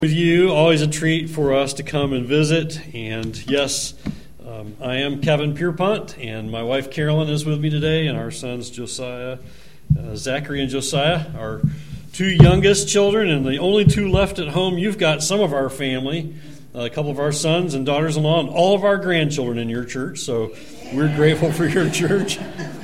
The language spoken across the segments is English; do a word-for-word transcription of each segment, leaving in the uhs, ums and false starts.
With you, always a treat for us to come and visit. And yes, um, I am Kevin Pierpont, and my wife Carolyn is with me today, and our sons Josiah, uh, Zachary, and Josiah, our two youngest children, and the only two left at home. You've got some of our family, a couple of our sons and daughters-in-law, and all of our grandchildren in your church. So we're grateful for your church,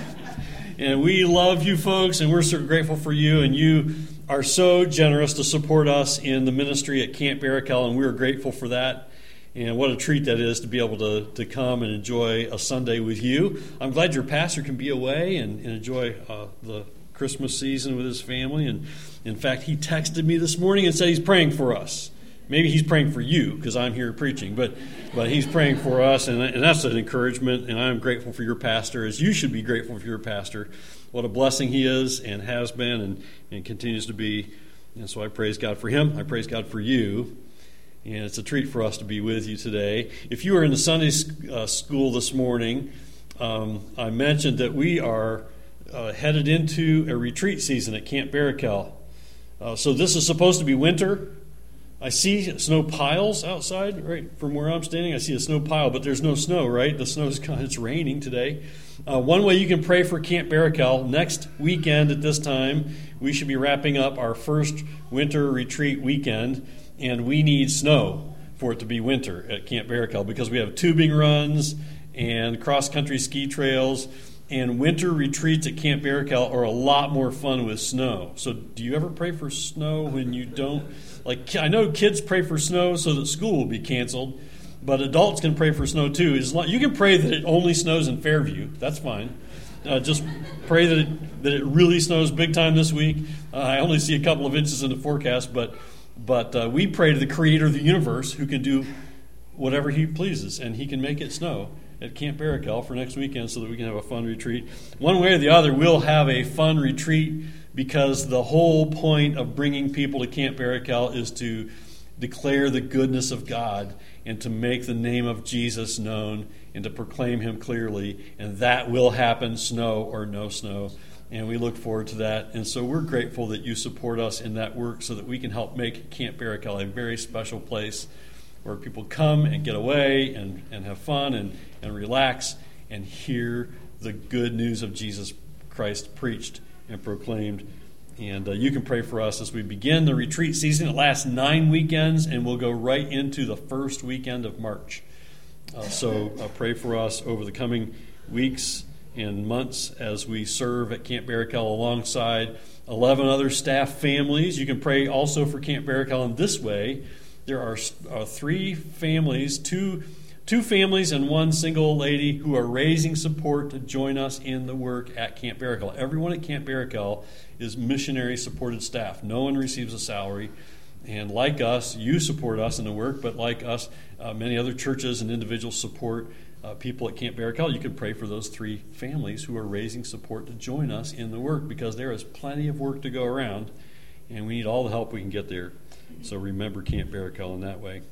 and we love you folks, and we're so grateful for you, and you are so generous to support us in the ministry at Camp Barakel, and we're grateful for that. And what a treat that is to be able to, to come and enjoy a Sunday with you. I'm glad your pastor can be away and, and enjoy uh, the Christmas season with his family. And in fact, he texted me this morning and said he's praying for us. Maybe he's praying for you because I'm here preaching, but but he's praying for us, and, and that's an encouragement. And I'm grateful for your pastor, as you should be grateful for your pastor. What a blessing he is and has been and, and continues to be. And so I praise God for him. I praise God for you. And it's a treat for us to be with you today. If you were in the Sunday uh, school this morning, um, I mentioned that we are uh, headed into a retreat season at Camp Barakel. Uh, so this is supposed to be winter. I see snow piles outside, right, from where I'm standing. I see a snow pile, but there's no snow, right? The snow's kind of, it's raining today. Uh, one way you can pray for Camp Barakel, next weekend at this time, we should be wrapping up our first winter retreat weekend, and we need snow for it to be winter at Camp Barakel because we have tubing runs and cross-country ski trails, and winter retreats at Camp Barakel are a lot more fun with snow. So do you ever pray for snow when you don't? Like, I know kids pray for snow so that school will be canceled, but adults can pray for snow too. You can pray that it only snows in Fairview. That's fine. Uh, just pray that it, that it really snows big time this week. Uh, I only see a couple of inches in the forecast, but but uh, we pray to the Creator of the universe who can do whatever He pleases, and He can make it snow at Camp Barakel for next weekend so that we can have a fun retreat. One way or the other, we'll have a fun retreat because the whole point of bringing people to Camp Barakel is to declare the goodness of God and to make the name of Jesus known and to proclaim Him clearly. And that will happen, snow or no snow. And we look forward to that. And so we're grateful that you support us in that work so that we can help make Camp Barakel a very special place where people come and get away and, and have fun and, and relax and hear the good news of Jesus Christ preached and proclaimed. And uh, you can pray for us as we begin the retreat season. It lasts nine weekends, and we'll go right into the first weekend of March. Uh, so uh, pray for us over the coming weeks and months as we serve at Camp Barakel alongside eleven other staff families. You can pray also for Camp Barakel in this way. There are uh, three families, two Two families and one single lady who are raising support to join us in the work at Camp Barakel. Everyone at Camp Barakel is missionary-supported staff. No one receives a salary. And like us, you support us in the work, but like us, uh, many other churches and individuals support uh, people at Camp Barakel. You can pray for those three families who are raising support to join us in the work because there is plenty of work to go around, and we need all the help we can get there. So remember Camp Barakel in that way.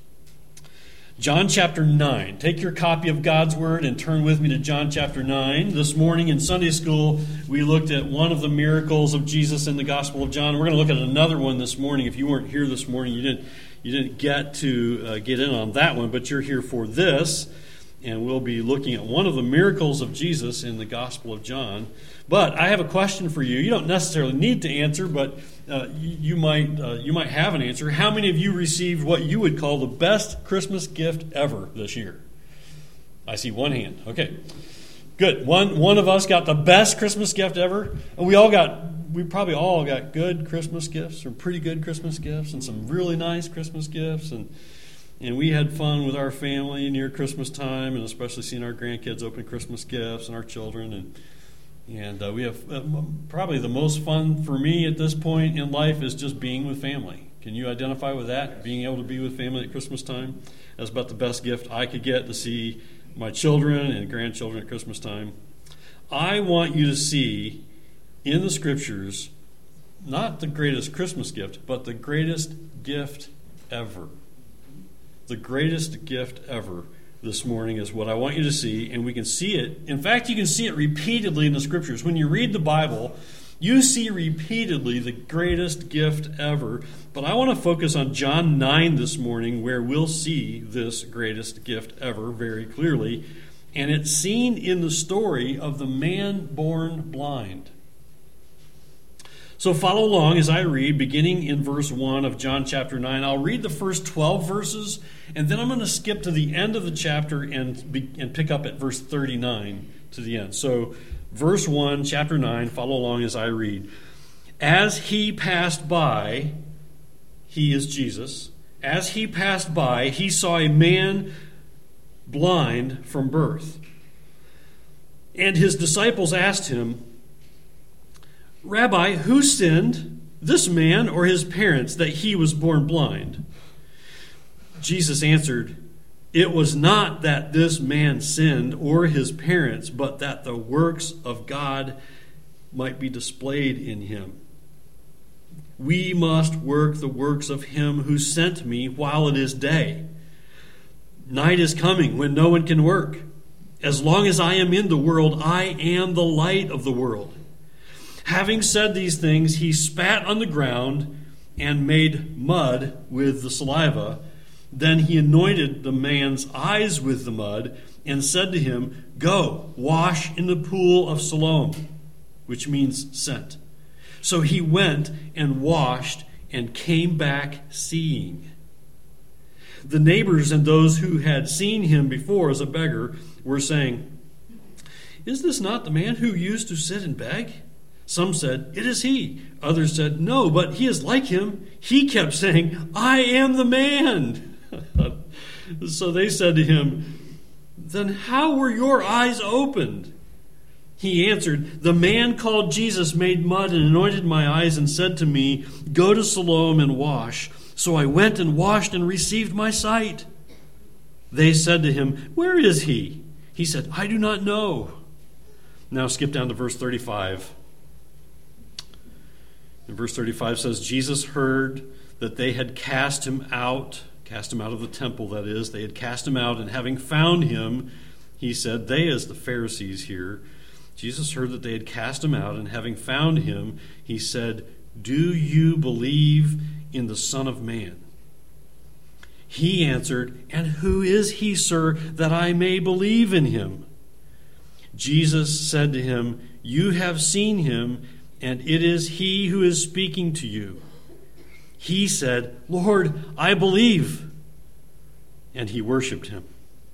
John chapter nine. Take your copy of God's Word and turn with me to John chapter nine. This morning in Sunday school, we looked at one of the miracles of Jesus in the Gospel of John. We're going to look at another one this morning. If you weren't here this morning, you didn't you didn't get to uh, get in on that one, but you're here for this. And we'll be looking at one of the miracles of Jesus in the Gospel of John. But I have a question for you. You don't necessarily need to answer, but uh, you, you might uh, you might have an answer. How many of you received what you would call the best Christmas gift ever this year? I see one hand. Okay, good. One one of us got the best Christmas gift ever. And we all got we probably all got good Christmas gifts, or pretty good Christmas gifts, and some really nice Christmas gifts, and. And we had fun with our family near Christmas time, and especially seeing our grandkids open Christmas gifts and our children. And and uh, we have uh, probably the most fun for me at this point in life is just being with family. Can you identify with that? Being able to be with family at Christmas time? That's about the best gift I could get, to see my children and grandchildren at Christmas time. I want you to see in the Scriptures not the greatest Christmas gift, but the greatest gift ever. The greatest gift ever this morning is what I want you to see, and we can see it. In fact, you can see it repeatedly in the Scriptures. When you read the Bible, You see repeatedly the greatest gift ever, but I want to focus on John nine this morning, where we'll see this greatest gift ever very clearly, and it's seen in the story of the man born blind. So follow along as I read, beginning in verse one of John chapter nine. I'll read the first twelve verses, and then I'm going to skip to the end of the chapter and, be, and pick up at verse thirty-nine to the end. So verse one, chapter nine, follow along as I read. As he passed by, he is Jesus. As he passed by, he saw a man blind from birth. And his disciples asked him, Rabbi, who sinned, this man or his parents, that he was born blind? Jesus answered, It was not that this man sinned or his parents, but that the works of God might be displayed in him. We must work the works of him who sent me while it is day. Night is coming when no one can work. As long as I am in the world, I am the light of the world. Having said these things, he spat on the ground and made mud with the saliva. Then he anointed the man's eyes with the mud and said to him, Go, wash in the pool of Siloam, which means sent. So he went and washed and came back seeing. The neighbors and those who had seen him before as a beggar were saying, Is this not the man who used to sit and beg? Some said, It is he. Others said, No, but he is like him. He kept saying, I am the man. So they said to him, Then how were your eyes opened? He answered, The man called Jesus made mud and anointed my eyes and said to me, Go to Siloam and wash. So I went and washed and received my sight. They said to him, Where is he? He said, I do not know. Now skip down to verse thirty-five. And verse thirty-five says, Jesus heard that they had cast him out, cast him out of the temple, that is. They had cast him out, and having found him, he said, they as the Pharisees here, Jesus heard that they had cast him out, and having found him, he said, Do you believe in the Son of Man? He answered, And who is he, sir, that I may believe in him? Jesus said to him, You have seen him, and it is he who is speaking to you. He said, Lord, I believe. And he worshipped him.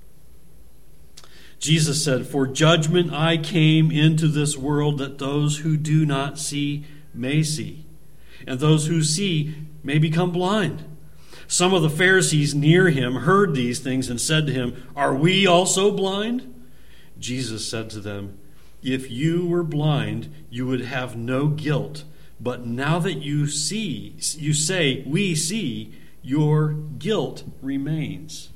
Jesus said, For judgment I came into this world, that those who do not see may see, and those who see may become blind. Some of the Pharisees near him heard these things and said to him, Are we also blind? Jesus said to them, If you were blind, you would have no guilt. But now that you see, you say, we see, your guilt remains.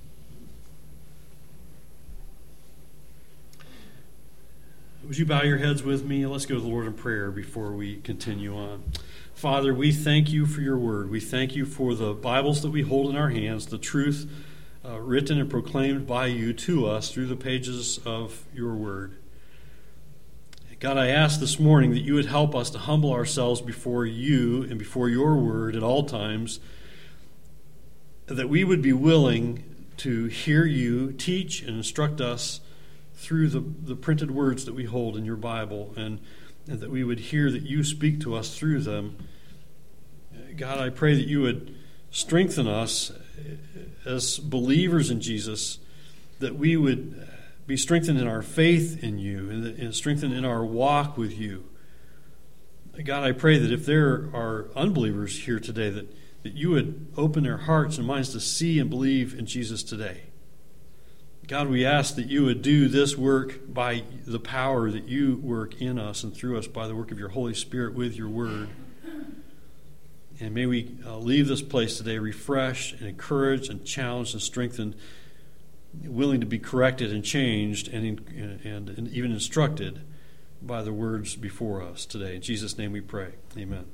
Would you bow your heads with me? Let's go to the Lord in prayer before we continue on. Father, we thank you for your word. We thank you for the Bibles that we hold in our hands, the truth uh, written and proclaimed by you to us through the pages of your word. God, I ask this morning that you would help us to humble ourselves before you and before your word at all times, that we would be willing to hear you teach and instruct us through the, the printed words that we hold in your Bible, and, and that we would hear that you speak to us through them. God, I pray that you would strengthen us as believers in Jesus, that we would be strengthened in our faith in you and strengthened in our walk with you. God, I pray that if there are unbelievers here today, that, that you would open their hearts and minds to see and believe in Jesus today. God, we ask that you would do this work by the power that you work in us and through us by the work of your Holy Spirit with your word. And may we uh, leave this place today refreshed and encouraged and challenged and strengthened, willing to be corrected and changed and, and, and even instructed by the words before us today. In Jesus' name we pray. Amen.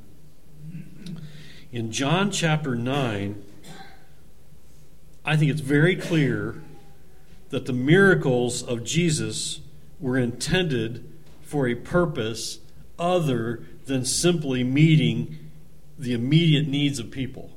In John chapter nine, I think it's very clear that the miracles of Jesus were intended for a purpose other than simply meeting the immediate needs of people.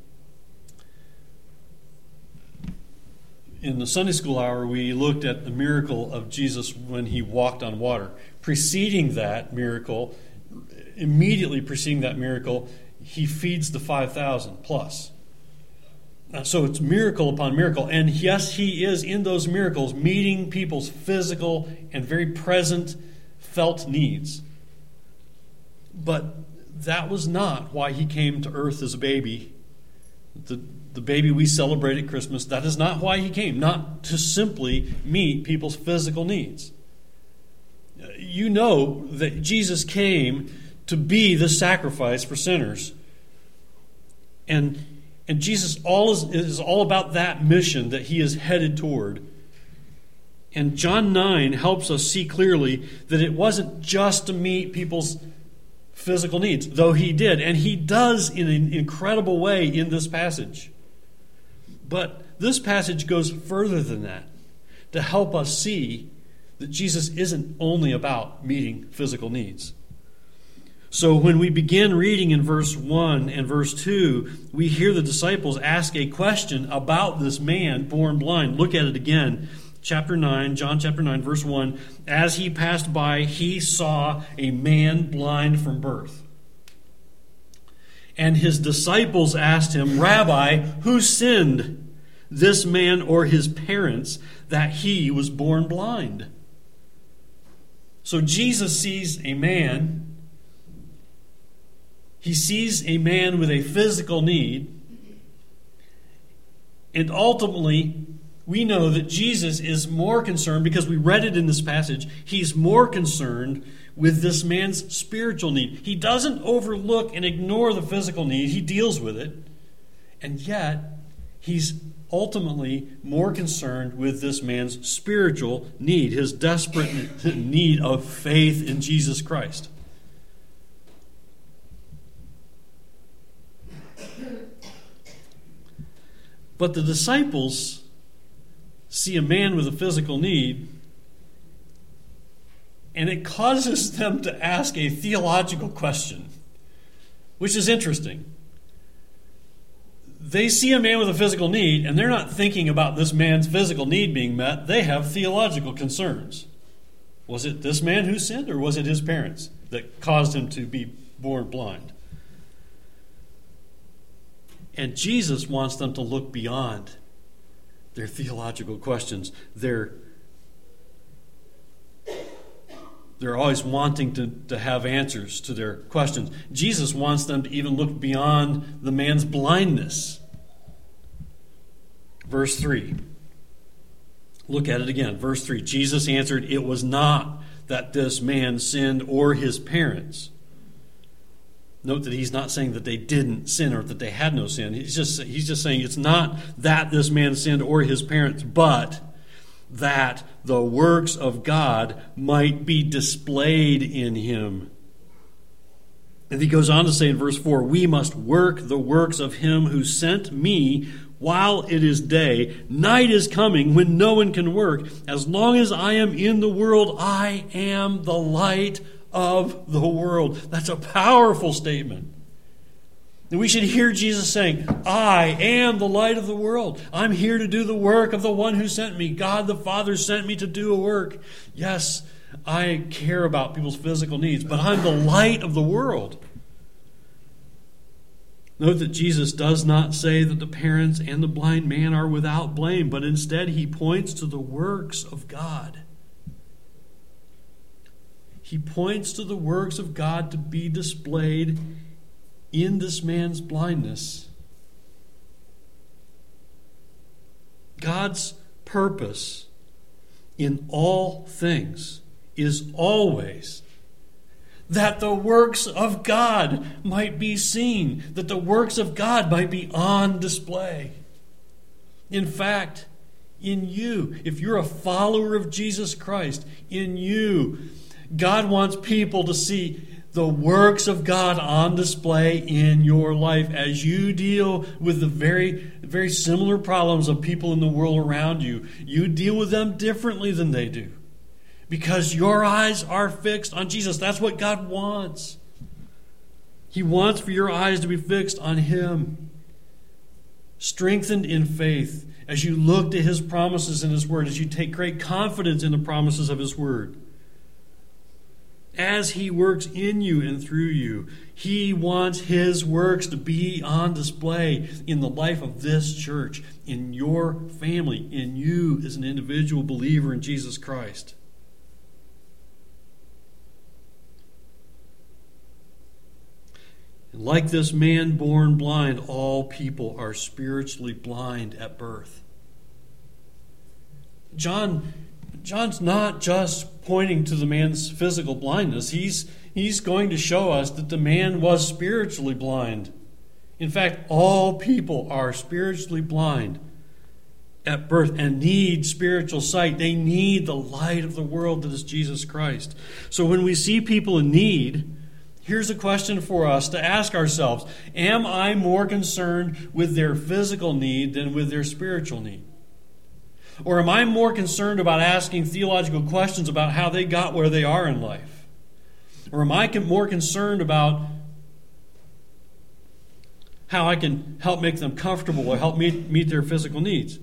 In the Sunday school hour, we looked at the miracle of Jesus when he walked on water. Preceding that miracle, immediately preceding that miracle, he feeds the five thousand plus. So it's miracle upon miracle. And yes, he is in those miracles meeting people's physical and very present felt needs. But that was not why he came to earth as a baby. The, the baby we celebrate at Christmas, that is not why he came. Not to simply meet people's physical needs. You know that Jesus came to be the sacrifice for sinners. And And Jesus all is, is all about that mission that he is headed toward. And John nine helps us see clearly that it wasn't just to meet people's physical needs, though he did. And he does in an incredible way in this passage. But this passage goes further than that to help us see that Jesus isn't only about meeting physical needs. So when we begin reading in verse one and verse two, we hear the disciples ask a question about this man born blind. Look at it again. Chapter nine, John chapter nine, verse one. As he passed by, he saw a man blind from birth. And his disciples asked him, Rabbi, who sinned, this man or his parents, that he was born blind? So Jesus sees a man. He sees a man with a physical need. And ultimately, we know that Jesus is more concerned, because we read it in this passage, he's more concerned with this man's spiritual need. He doesn't overlook and ignore the physical need. He deals with it. And yet, he's ultimately more concerned with this man's spiritual need, his desperate need of faith in Jesus Christ. But the disciples see a man with a physical need, and it causes them to ask a theological question, which is interesting. They see a man with a physical need, and they're not thinking about this man's physical need being met. They have theological concerns. Was it this man who sinned, or was it his parents that caused him to be born blind? And Jesus wants them to look beyond their theological questions. They're, they're always wanting to, to have answers to their questions. Jesus wants them to even look beyond the man's blindness. Verse three. Look at it again. Verse three. Jesus answered, it was not that this man sinned or his parents. Note that he's not saying that they didn't sin or that they had no sin. He's just, he's just saying it's not that this man sinned or his parents, but that the works of God might be displayed in him. And he goes on to say in verse four, we must work the works of him who sent me while it is day. Night is coming when no one can work. As long as I am in the world, I am the light of the world. That's a powerful statement. And we should hear Jesus saying, I am the light of the world. I'm here to do the work of the one who sent me. God the Father sent me to do a work. Yes, I care about people's physical needs, but I'm the light of the world. Note that Jesus does not say that the parents and the blind man are without blame, but instead he points to the works of God. He points to the works of God to be displayed in this man's blindness. God's purpose in all things is always that the works of God might be seen, that the works of God might be on display. In fact, in you, if you're a follower of Jesus Christ, in you, God wants people to see the works of God on display in your life as you deal with the very, very similar problems of people in the world around you. You deal with them differently than they do because your eyes are fixed on Jesus. That's what God wants. He wants for your eyes to be fixed on Him, strengthened in faith as you look to His promises in His Word, as you take great confidence in the promises of His Word. As He works in you and through you, He wants His works to be on display in the life of this church, in your family, in you as an individual believer in Jesus Christ. And like this man born blind, all people are spiritually blind at birth. John, John's not just pointing to the man's physical blindness. He's, he's going to show us that the man was spiritually blind. In fact, all people are spiritually blind at birth and need spiritual sight. They need the light of the world that is Jesus Christ. So when we see people in need, here's a question for us to ask ourselves. Am I more concerned with their physical need than with their spiritual need? Or am I more concerned about asking theological questions about how they got where they are in life? Or am I more concerned about how I can help make them comfortable or help meet, meet their physical needs?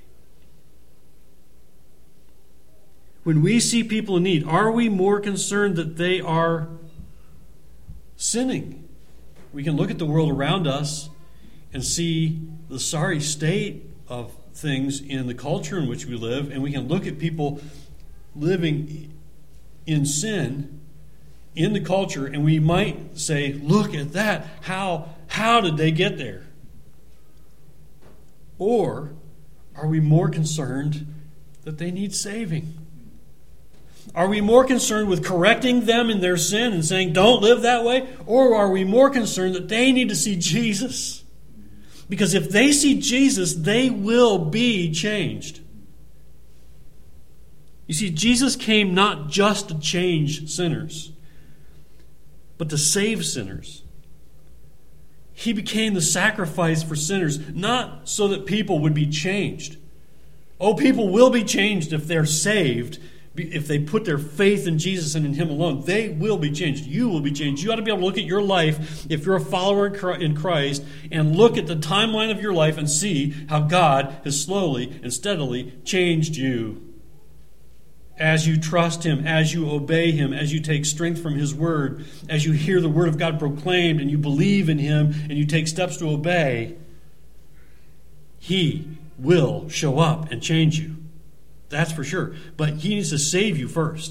When we see people in need, are we more concerned that they are sinning? We can look at the world around us and see the sorry state of things in the culture in which we live, and we can look at people living in sin in the culture, and we might say, look at that. How, how did they get there? Or are we more concerned that they need saving? Are we more concerned with correcting them in their sin and saying, don't live that way? Or are we more concerned that they need to see Jesus? Because if they see Jesus, they will be changed. You see, Jesus came not just to change sinners, but to save sinners. He became the sacrifice for sinners, not so that people would be changed. Oh, people will be changed if they're saved. If they put their faith in Jesus and in Him alone, they will be changed. You will be changed. You ought to be able to look at your life, if you're a follower in Christ, and look at the timeline of your life and see how God has slowly and steadily changed you. As you trust Him, as you obey Him, as you take strength from His Word, as you hear the Word of God proclaimed and you believe in Him and you take steps to obey, He will show up and change you. That's for sure. But He needs to save you first.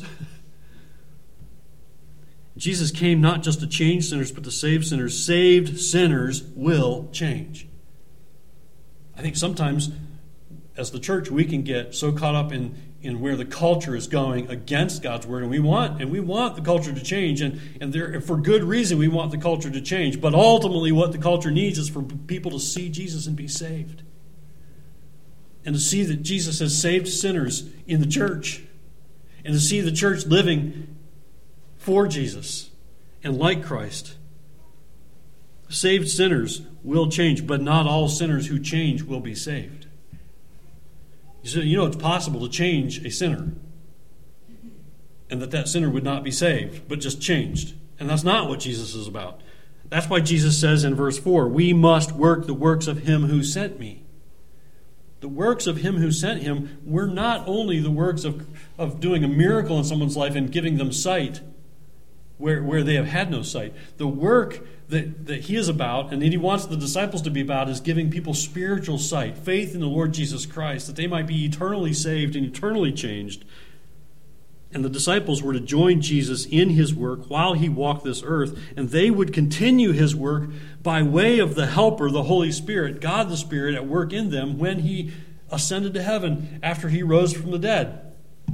Jesus came not just to change sinners, but to save sinners. Saved sinners will change. I think sometimes, as the church, we can get so caught up in, in where the culture is going against God's Word, and we want and we want the culture to change, and, and there, for good reason we want the culture to change. But ultimately what the culture needs is for people to see Jesus and be saved. And to see that Jesus has saved sinners in the church. And to see the church living for Jesus and like Christ. Saved sinners will change, but not all sinners who change will be saved. You know, it's possible to change a sinner, and that that sinner would not be saved, but just changed. And that's not what Jesus is about. That's why Jesus says in verse four, we must work the works of Him who sent me. The works of Him who sent Him were not only the works of, of doing a miracle in someone's life and giving them sight where, where they have had no sight. The work that, that He is about and that He wants the disciples to be about is giving people spiritual sight, faith in the Lord Jesus Christ, that they might be eternally saved and eternally changed. And the disciples were to join Jesus in His work while He walked this earth, and they would continue His work by way of the Helper, the Holy Spirit, God the Spirit at work in them when He ascended to heaven after He rose from the dead.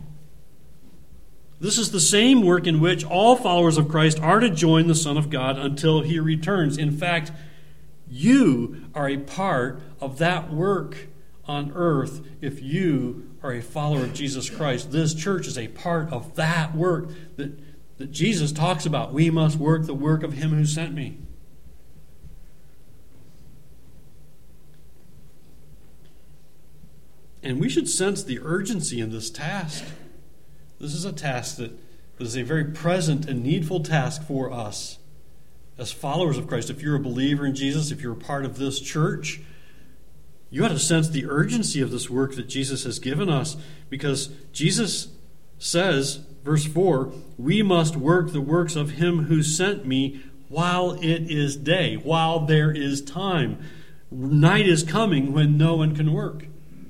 This is the same work in which all followers of Christ are to join the Son of God until He returns. In fact, you are a part of that work on earth if you are a follower of Jesus Christ. This church is a part of that work that, that Jesus talks about. We must work the work of Him who sent me. And we should sense the urgency in this task. This is a task that is a very present and needful task for us. as followers of Christ, if you're a believer in Jesus, if you're a part of this church, you ought to sense the urgency of this work that Jesus has given us, because Jesus says, verse four, we must work the works of him who sent me while it is day, while there is time. Night is coming when no one can work.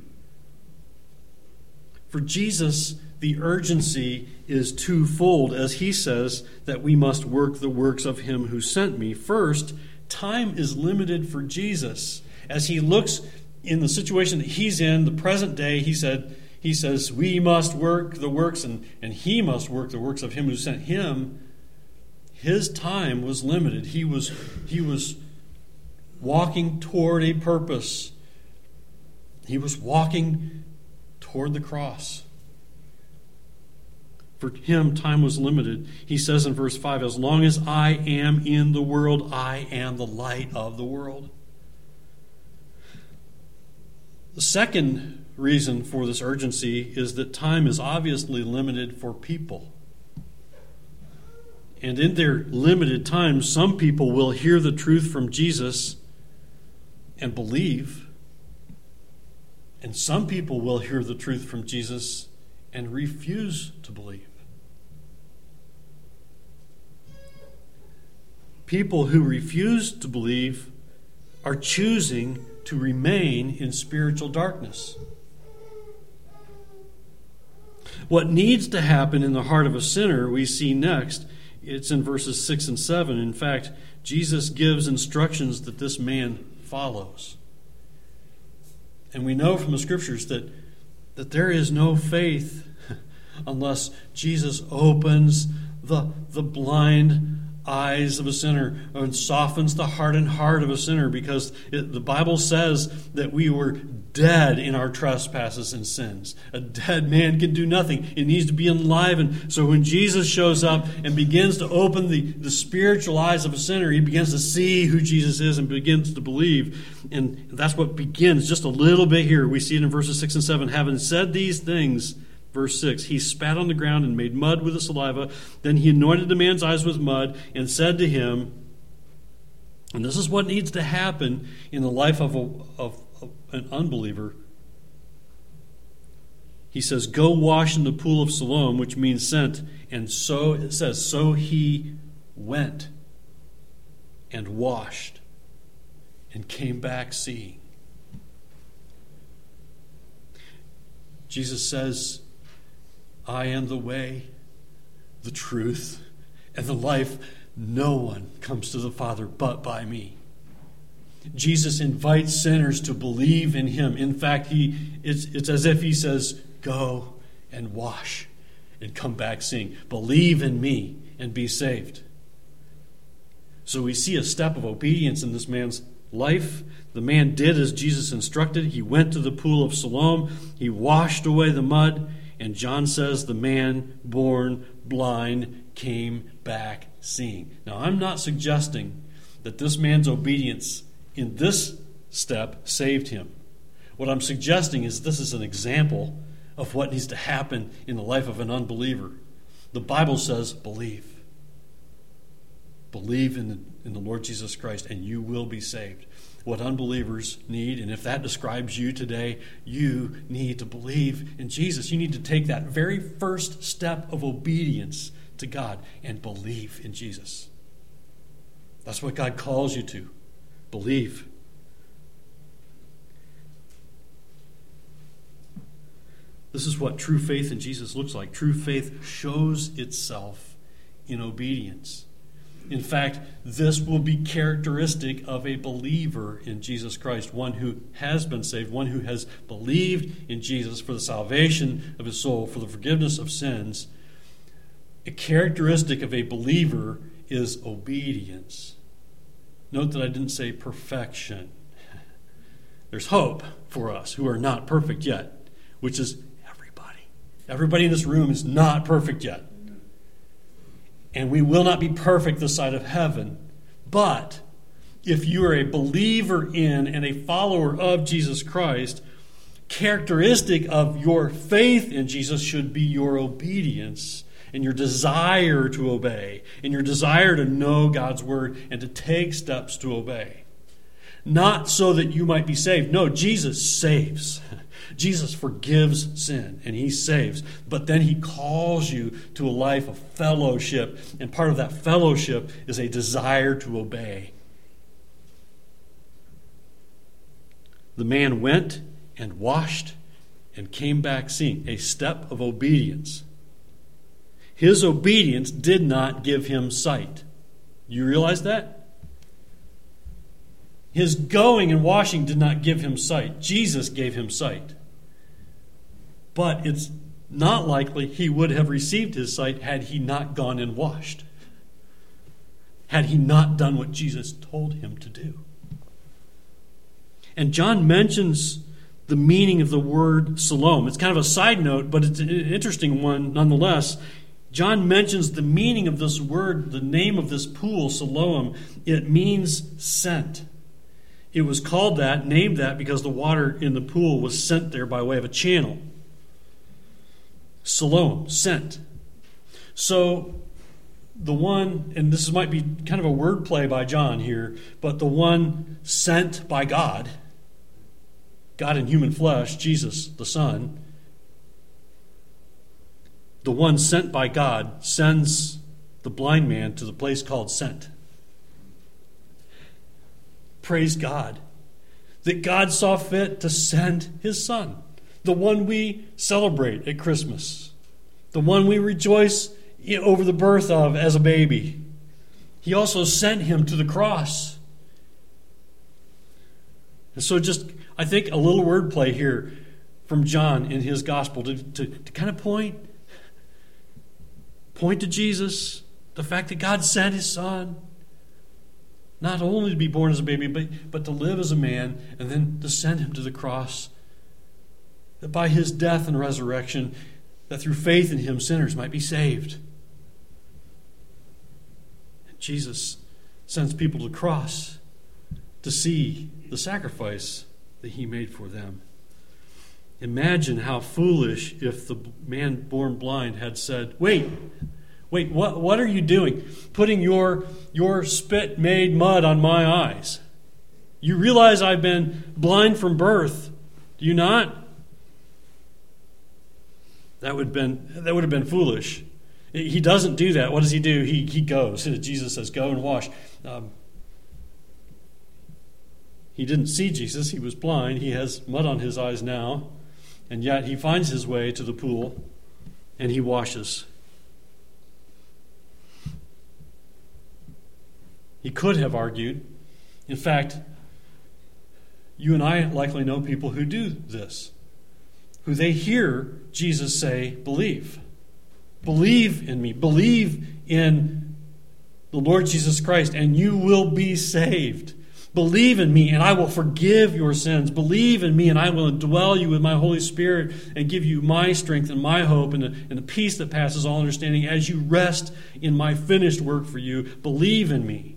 For Jesus, the urgency is twofold, as he says that we must work the works of him who sent me. First, time is limited for Jesus. As he looks in the situation that he's in, the present day, he said, he says, we must work the works, and, and he must work the works of him who sent him. His time was limited. He was, he was walking toward a purpose. He was walking toward the cross. For him, time was limited. He says in verse five, as long as I am in the world, I am the light of the world. The second reason for this urgency is that time is obviously limited for people. And in their limited time, some people will hear the truth from Jesus and believe. And some people will hear the truth from Jesus and refuse to believe. People who refuse to believe are choosing to remain in spiritual darkness. What needs to happen in the heart of a sinner, we see next. It's in verses six and seven. In fact, Jesus gives instructions that this man follows. And we know from the Scriptures that, that there is no faith unless Jesus opens the, the blind eyes of a sinner and softens the hardened heart of a sinner, because it, the Bible says that we were dead in our trespasses and sins. A dead man can do nothing. It needs to be enlivened. So when Jesus shows up and begins to open the, the spiritual eyes of a sinner, he begins to see who Jesus is and begins to believe. And that's what begins just a little bit here. We see it in verses six and seven. Having said these things, verse six, he spat on the ground and made mud with the saliva. Then he anointed the man's eyes with mud and said to him, and this is what needs to happen in the life of, a, of, of an unbeliever. He says, go wash in the pool of Siloam, which means sent. And so it says, so he went and washed and came back seeing. Jesus says, I am the way, the truth, and the life. No one comes to the Father but by me. Jesus invites sinners to believe in him. In fact, he it's, it's as if he says, go and wash and come back seeing. Believe in me and be saved. So we see a step of obedience in this man's life. The man did as Jesus instructed. He went to the pool of Siloam. He washed away the mud. And John says the man born blind came back seeing. Now, I'm not suggesting that this man's obedience in this step saved him. What I'm suggesting is this is an example of what needs to happen in the life of an unbeliever. The Bible says, believe. Believe in the, in the Lord Jesus Christ, and you will be saved. What unbelievers need, and if that describes you today, you need to believe in Jesus. You need to take that very first step of obedience to God and believe in Jesus. That's what God calls you to. Believe. This is what true faith in Jesus looks like. True faith shows itself in obedience. In fact, this will be characteristic of a believer in Jesus Christ, one who has been saved, one who has believed in Jesus for the salvation of his soul, for the forgiveness of sins. A characteristic of a believer is obedience. Note that I didn't say perfection. There's hope for us who are not perfect yet, which is everybody. Everybody in this room is not perfect yet. And we will not be perfect this side of heaven. But if you are a believer in and a follower of Jesus Christ, characteristic of your faith in Jesus should be your obedience and your desire to obey, and your desire to know God's word and to take steps to obey. Not so that you might be saved. No, Jesus saves. Jesus forgives sin, and he saves. But then he calls you to a life of fellowship, and part of that fellowship is a desire to obey. The man went and washed and came back seeing, a step of obedience. His obedience did not give him sight. You realize that? His going and washing did not give him sight. Jesus gave him sight. But it's not likely he would have received his sight had he not gone and washed. Had he not done what Jesus told him to do. And John mentions the meaning of the word Siloam. It's kind of a side note, but it's an interesting one nonetheless. John mentions the meaning of this word, the name of this pool, Siloam. It means sent. It was called that, named that, because the water in the pool was sent there by way of a channel. Siloam, sent. So the one, and this might be kind of a wordplay by John here, but the one sent by God, God in human flesh, Jesus the Son, the one sent by God sends the blind man to the place called Sent. Praise God that God saw fit to send his Son, the one we celebrate at Christmas, the one we rejoice over the birth of as a baby. He also sent him to the cross. And so just, I think, a little wordplay here from John in his gospel to, to, to kind of point, point to Jesus, the fact that God sent his Son, not only to be born as a baby, but, but to live as a man, and then to send him to the cross. That by his death and resurrection, that through faith in him, sinners might be saved. Jesus sends people to the cross to see the sacrifice that he made for them. Imagine how foolish if the man born blind had said, wait, wait, what, what are you doing? Putting your, your spit-made mud on my eyes. You realize I've been blind from birth, do you not? That would have been, that would have been foolish. He doesn't do that. What does he do? He, he goes. Jesus says, go and wash. Um, he didn't see Jesus. He was blind. He has mud on his eyes now. And yet he finds his way to the pool and he washes. He could have argued. In fact, you and I likely know people who do this, who they hear Jesus say, believe. Believe in me. Believe in the Lord Jesus Christ, and you will be saved. Believe in me, and I will forgive your sins. Believe in me, and I will indwell you with my Holy Spirit and give you my strength and my hope and the, and the peace that passes all understanding as you rest in my finished work for you. Believe in me.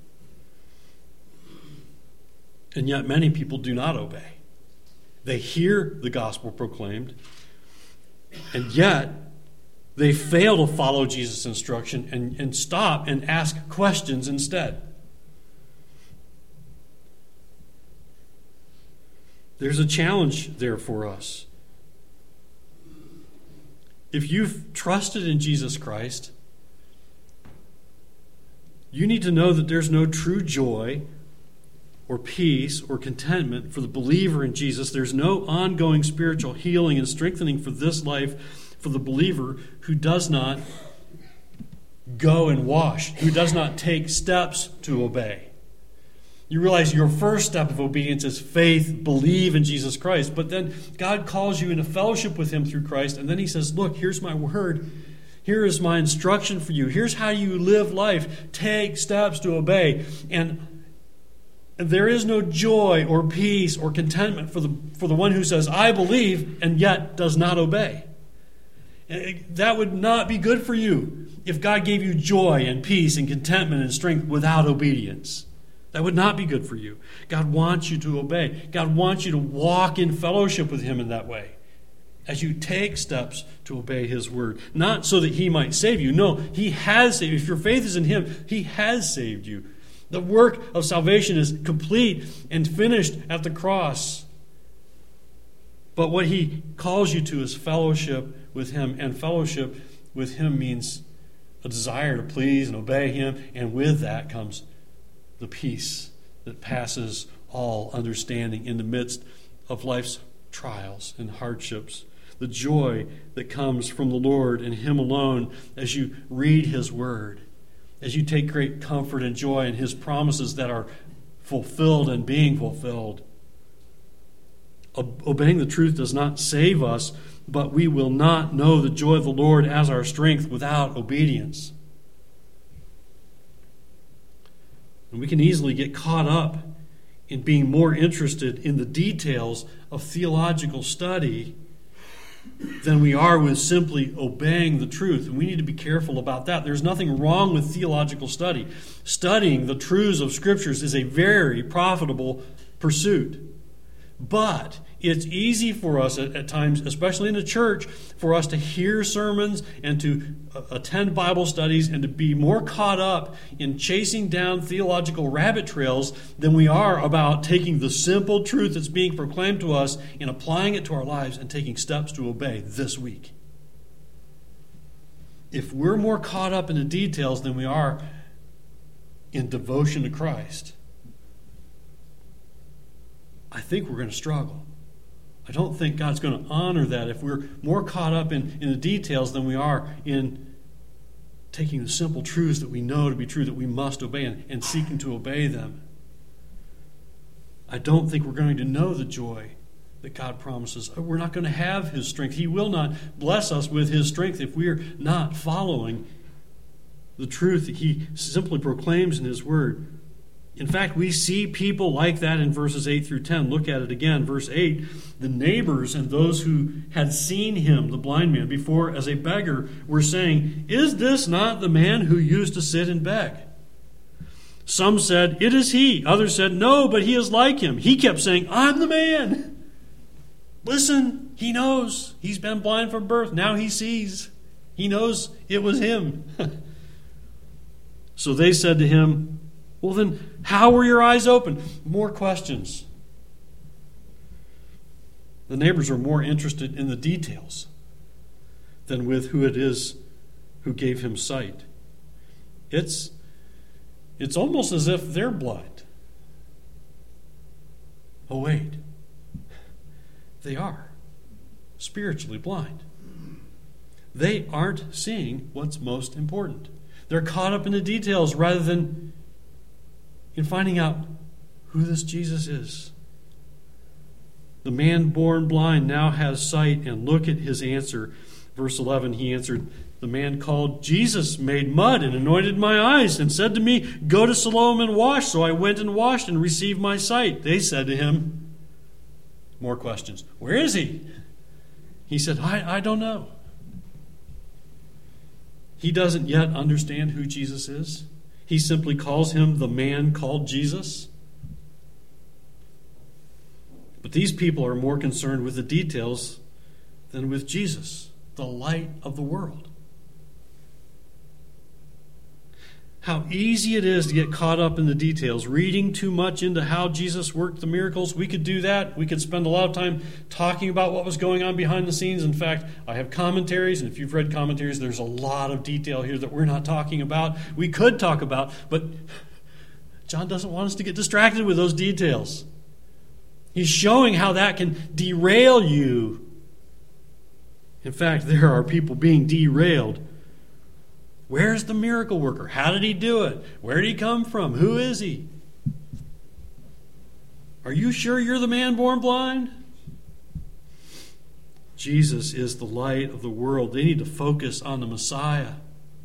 And yet many people do not obey. They hear the gospel proclaimed, and yet they fail to follow Jesus' instruction and, and stop and ask questions instead. There's a challenge there for us. If you've trusted in Jesus Christ, you need to know that there's no true joy or peace or contentment for the believer in Jesus. There's no ongoing spiritual healing and strengthening for this life for the believer who does not go and wash, who does not take steps to obey. You realize your first step of obedience is faith, believe in Jesus Christ. But then God calls you into fellowship with him through Christ. And then he says, look, here's my word. Here is my instruction for you. Here's how you live life. Take steps to obey. And there is no joy or peace or contentment for the, for the one who says, I believe, and yet does not obey. That would not be good for you if God gave you joy and peace and contentment and strength without obedience. That would not be good for you. God wants you to obey. God wants you to walk in fellowship with him in that way. as you take steps to obey his word. Not so that he might save you. No, he has saved you. If your faith is in him, he has saved you. The work of salvation is complete and finished at the cross. But what he calls you to is fellowship with him. And fellowship with him means a desire to please and obey him. And with that comes the peace that passes all understanding in the midst of life's trials and hardships. The joy that comes from the Lord and him alone as you read his word, as you take great comfort and joy in his promises that are fulfilled and being fulfilled. Obeying the truth does not save us, but we will not know the joy of the Lord as our strength without obedience. And we can easily get caught up in being more interested in the details of theological study than we are with simply obeying the truth. And we need to be careful about that. There's nothing wrong with theological study. Studying the truths of Scriptures is a very profitable pursuit. But it's easy for us at, at times, especially in the church, for us to hear sermons and to uh, attend Bible studies and to be more caught up in chasing down theological rabbit trails than we are about taking the simple truth that's being proclaimed to us and applying it to our lives and taking steps to obey this week. If we're more caught up in the details than we are in devotion to Christ, I think we're going to struggle. I don't think God's going to honor that if we're more caught up in, in the details than we are in taking the simple truths that we know to be true, that we must obey, and, and seeking to obey them. I don't think we're going to know the joy that God promises. We're not going to have his strength. He will not bless us with his strength if we're not following the truth that he simply proclaims in his word. In fact, we see people like that in verses eight through ten. Look at it again. Verse eight, the neighbors and those who had seen him, the blind man, before as a beggar, were saying, "Is this not the man who used to sit and beg?" Some said, "It is he." Others said, "No, but he is like him." He kept saying, "I'm the man." Listen, he knows. He's been blind from birth. Now he sees. He knows it was him. So they said to him, "Well then, how were your eyes open?" More questions. The neighbors are more interested in the details than with who it is who gave him sight. It's, it's almost as if they're blind. Oh wait, they are spiritually blind. They aren't seeing what's most important. They're caught up in the details rather than in finding out who this Jesus is. The man born blind now has sight, and look at his answer. Verse eleven, he answered, "The man called Jesus made mud and anointed my eyes and said to me, 'Go to Siloam and wash.' So I went and washed and received my sight." They said to him, more questions, "Where is he?" He said, I, I don't know. He doesn't yet understand who Jesus is. He simply calls him the man called Jesus. But these people are more concerned with the details than with Jesus, the light of the world. How easy it is to get caught up in the details, reading too much into how Jesus worked the miracles. We could do that. We could spend a lot of time talking about what was going on behind the scenes. In fact, I have commentaries, and if you've read commentaries, there's a lot of detail here that we're not talking about. We could talk about, but John doesn't want us to get distracted with those details. He's showing how that can derail you. In fact, there are people being derailed. Where's the miracle worker? How did he do it? Where did he come from? Who is he? Are you sure you're the man born blind? Jesus is the light of the world. They need to focus on the Messiah.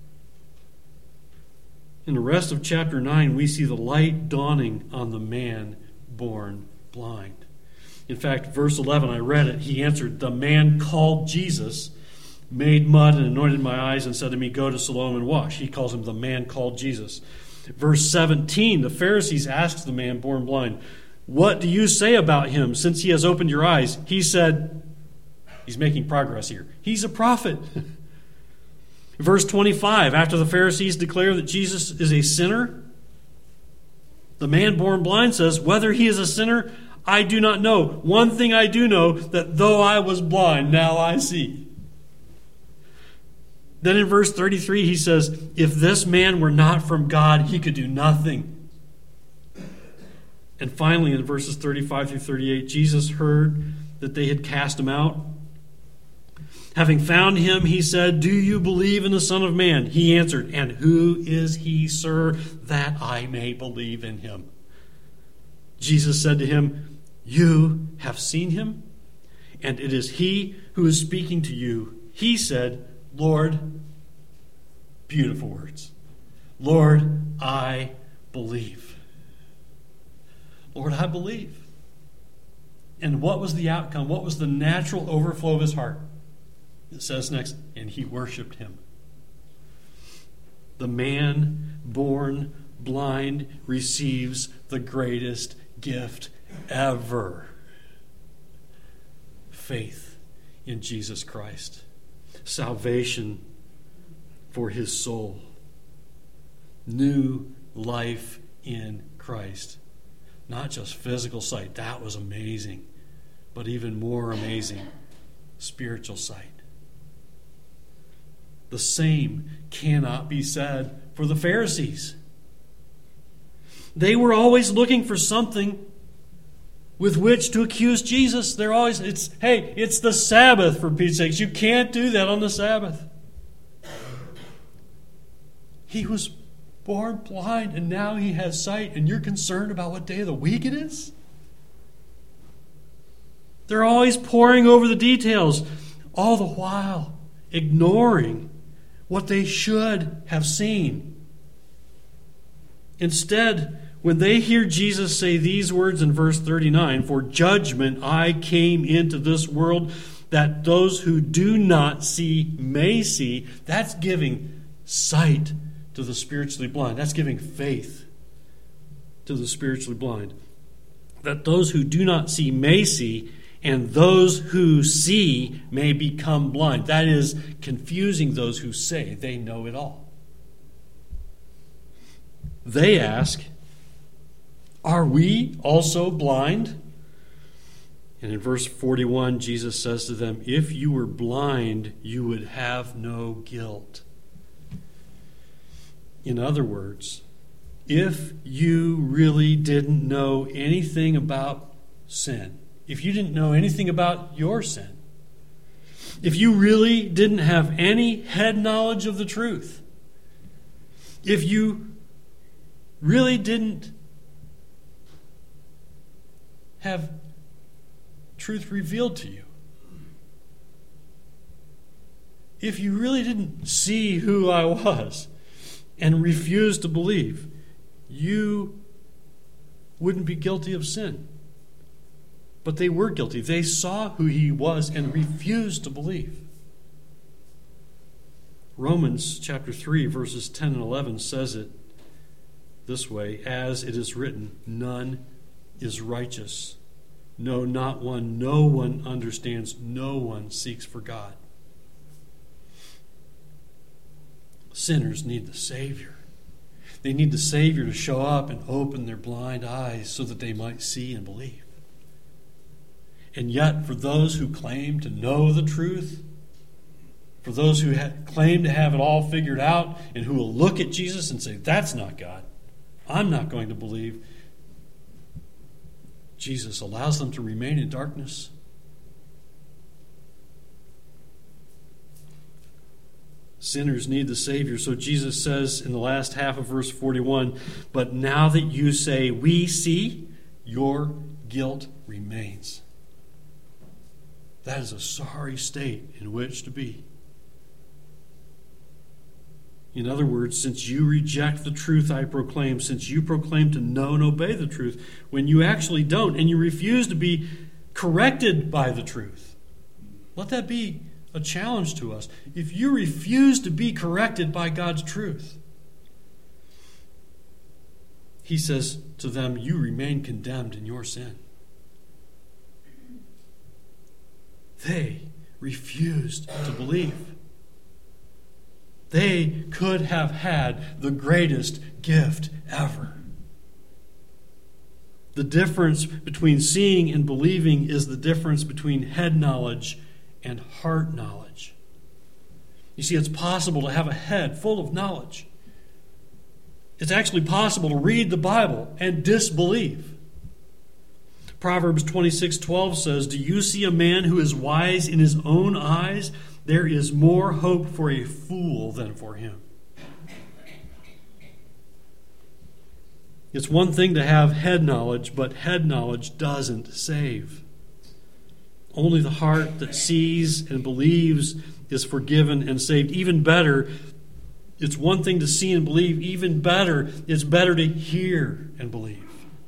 In the rest of chapter nine, we see the light dawning on the man born blind. In fact, verse eleven, I read it. He answered, "The man called Jesus made mud and anointed my eyes and said to me, 'Go to Siloam and wash.'" He calls him the man called Jesus. Verse seventeen, the Pharisees asked the man born blind, "What do you say about him since he has opened your eyes?" He said, He's making progress here. He's a prophet. Verse twenty-five, after the Pharisees declare that Jesus is a sinner, the man born blind says, whether he is a sinner, I do not know. One thing I do know, that though I was blind, now I see. Then in verse thirty-three, he says, if this man were not from God, he could do nothing. And finally, in verses thirty-five through thirty-eight, Jesus heard that they had cast him out. Having found him, he said, do you believe in the Son of Man? He answered, and who is he, sir, that I may believe in him? Jesus said to him, you have seen him, and it is he who is speaking to you. He said, Lord, beautiful words. Lord, I believe. Lord, I believe. And what was the outcome? What was the natural overflow of his heart? It says next, and he worshiped him. The man born blind receives the greatest gift ever. Faith in Jesus Christ. Salvation for his soul. New life in Christ. Not just physical sight. That was amazing. But even more amazing, spiritual sight. The same cannot be said for the Pharisees. They were always looking for something with which to accuse Jesus. They're always, it's, hey, it's the Sabbath, for Pete's sakes. You can't do that on the Sabbath. He was born blind and now he has sight, and you're concerned about what day of the week it is? They're always poring over the details, all the while ignoring what they should have seen. Instead, when they hear Jesus say these words in verse thirty-nine, for judgment I came into this world, that those who do not see may see, that's giving sight to the spiritually blind. That's giving faith to the spiritually blind. That those who do not see may see, and those who see may become blind. That is confusing those who say they know it all. They ask, are we also blind? And in verse forty-one, Jesus says to them, if you were blind, you would have no guilt. In other words, if you really didn't know anything about sin, if you didn't know anything about your sin, if you really didn't have any head knowledge of the truth, if you really didn't have truth revealed to you, if you really didn't see who I was and refused to believe, you wouldn't be guilty of sin. But they were guilty. They saw who he was and refused to believe. Romans chapter three, verses ten and eleven says it this way, as it is written, none is righteous. No, not one. No one understands. No one seeks for God. Sinners need the Savior. They need the Savior to show up and open their blind eyes so that they might see and believe. And yet, for those who claim to know the truth, for those who ha- claim to have it all figured out, and who will look at Jesus and say, that's not God, I'm not going to believe, Jesus allows them to remain in darkness. Sinners need the Savior. So Jesus says in the last half of verse forty-one, but now that you say, we see, your guilt remains. That is a sorry state in which to be. In other words, since you reject the truth I proclaim, since you proclaim to know and obey the truth, when you actually don't, and you refuse to be corrected by the truth, let that be a challenge to us. If you refuse to be corrected by God's truth, he says to them, you remain condemned in your sin. They refused to believe. They could have had the greatest gift ever. The difference between seeing and believing is the difference between head knowledge and heart knowledge. You see, it's possible to have a head full of knowledge. It's actually possible to read the Bible and disbelieve. Proverbs twenty-six twelve says, "Do you see a man who is wise in his own eyes? There is more hope for a fool than for him." It's one thing to have head knowledge, but head knowledge doesn't save. Only the heart that sees and believes is forgiven and saved. Even better, it's one thing to see and believe. Even better, it's better to hear and believe.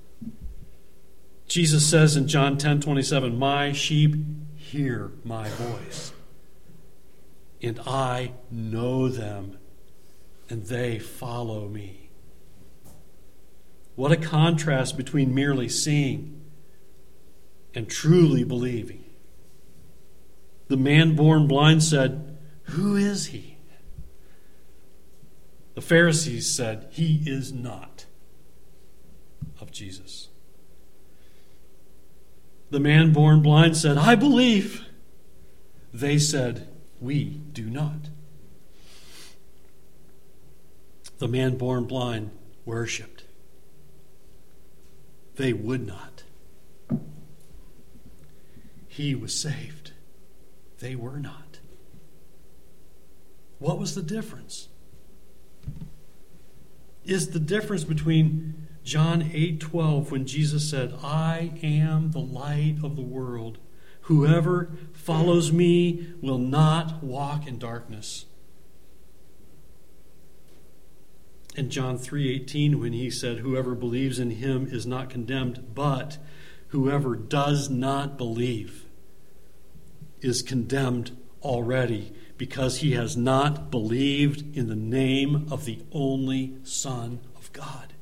Jesus says in John ten twenty-seven, "My sheep hear my voice, and I know them, and they follow me." What a contrast between merely seeing and truly believing. The man born blind said, "Who is he?" The Pharisees said, "He is not of Jesus." The man born blind said, "I believe." They said, "We do not." The man born blind worshipped. They would not. He was saved. They were not. What was the difference? Is the difference between John eight twelve, when Jesus said, "I am the light of the world. Whoever follows me will not walk in darkness." And John three eighteen, when he said, "Whoever believes in him is not condemned, but whoever does not believe is condemned already, because he has not believed in the name of the only Son of God."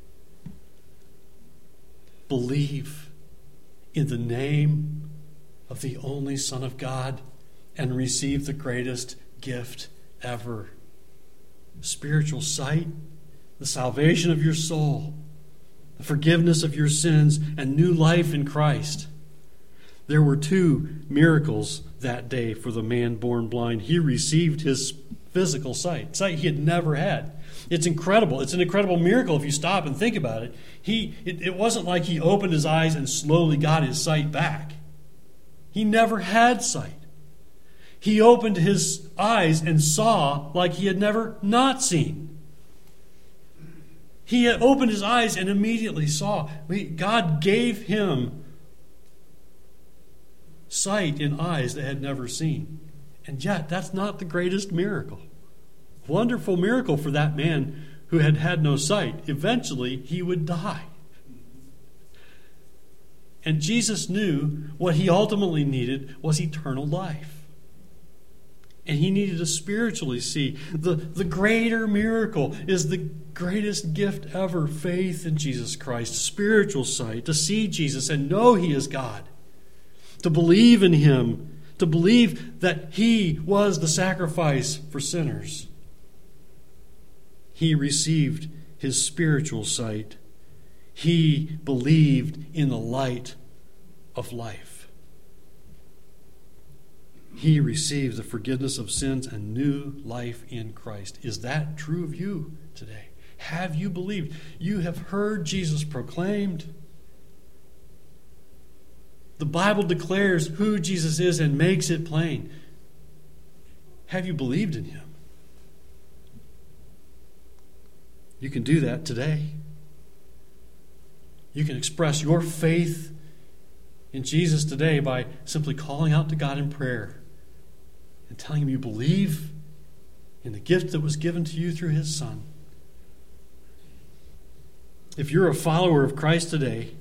Believe in the name of the only Son of God and receive the greatest gift ever. Spiritual sight, the salvation of your soul, the forgiveness of your sins, and new life in Christ. There were two miracles that day for the man born blind. He received his physical sight, sight he had never had. It's incredible. It's an incredible miracle if you stop and think about it. He, it, it wasn't like he opened his eyes and slowly got his sight back. He never had sight. He opened his eyes and saw like he had never not seen. He had opened his eyes and immediately saw. God gave him sight in eyes that had never seen. And yet, that's not the greatest miracle. Wonderful miracle for that man who had had no sight. Eventually, he would die. And Jesus knew what he ultimately needed was eternal life. And he needed to spiritually see. The, the greater miracle is the greatest gift ever, faith in Jesus Christ, spiritual sight, to see Jesus and know he is God, to believe in him, to believe that he was the sacrifice for sinners. He received his spiritual sight. He believed in the light of life. He received the forgiveness of sins and new life in Christ. Is that true of you today? Have you believed? You have heard Jesus proclaimed. The Bible declares who Jesus is and makes it plain. Have you believed in him? You can do that today. You can express your faith in Jesus today by simply calling out to God in prayer and telling him you believe in the gift that was given to you through his Son. If you're a follower of Christ today,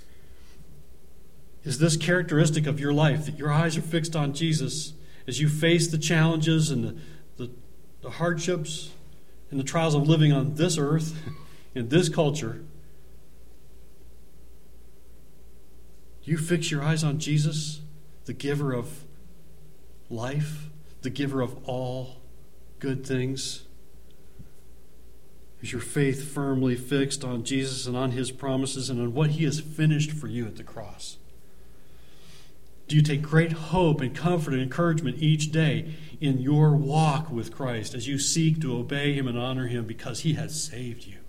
is this characteristic of your life, that your eyes are fixed on Jesus as you face the challenges and the, the, the hardships and the trials of living on this earth, in this culture? You fix your eyes on Jesus, the giver of life, the giver of all good things? Is your faith firmly fixed on Jesus and on his promises and on what he has finished for you at the cross? Do you take great hope and comfort and encouragement each day in your walk with Christ as you seek to obey him and honor him because he has saved you?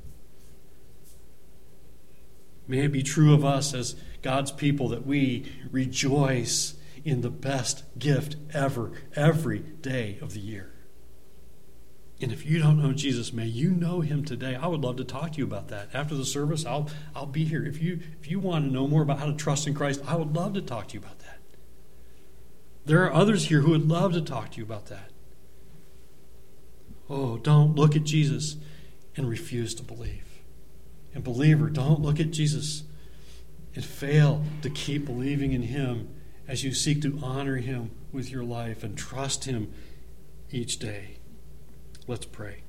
May it be true of us as God's people that we rejoice in the best gift ever, every day of the year. And if you don't know Jesus, may you know him today. I would love to talk to you about that. After the service, I'll I'll be here. If you if you want to know more about how to trust in Christ, I would love to talk to you about that. There are others here who would love to talk to you about that. Oh, don't look at Jesus and refuse to believe. And believer, don't look at Jesus and fail to keep believing in him as you seek to honor him with your life and trust him each day. Let's pray.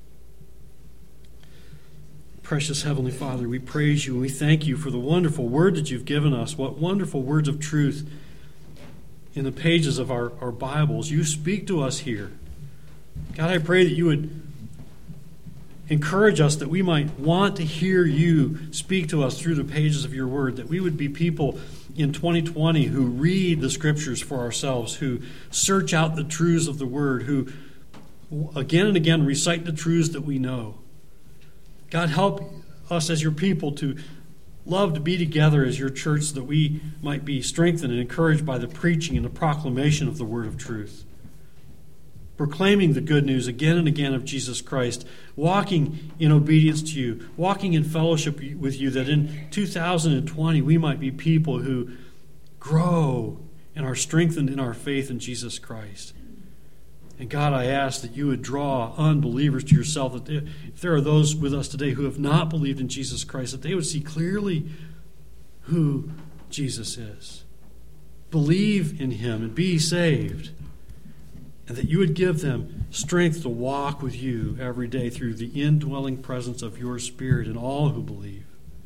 Precious Heavenly Father, we praise you and we thank you for the wonderful word that you've given us. What wonderful words of truth in the pages of our, our Bibles. You speak to us here. God, I pray that you would encourage us that we might want to hear you speak to us through the pages of your word, that we would be people in twenty twenty who read the scriptures for ourselves, who search out the truths of the word, who again and again recite the truths that we know. God, help us as your people to love to be together as your church so that we might be strengthened and encouraged by the preaching and the proclamation of the word of truth. Proclaiming the good news again and again of Jesus Christ, walking in obedience to you, walking in fellowship with you, that in two thousand twenty we might be people who grow and are strengthened in our faith in Jesus Christ. And God, I ask that you would draw unbelievers to yourself, that they, if there are those with us today who have not believed in Jesus Christ, that they would see clearly who Jesus is. Believe in him and be saved. And that you would give them strength to walk with you every day through the indwelling presence of your Spirit in all who believe.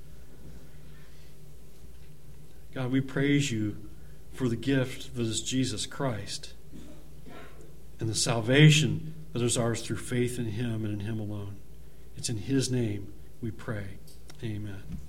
God, we praise you for the gift that is Jesus Christ and the salvation that is ours through faith in him and in him alone. It's in his name we pray. Amen.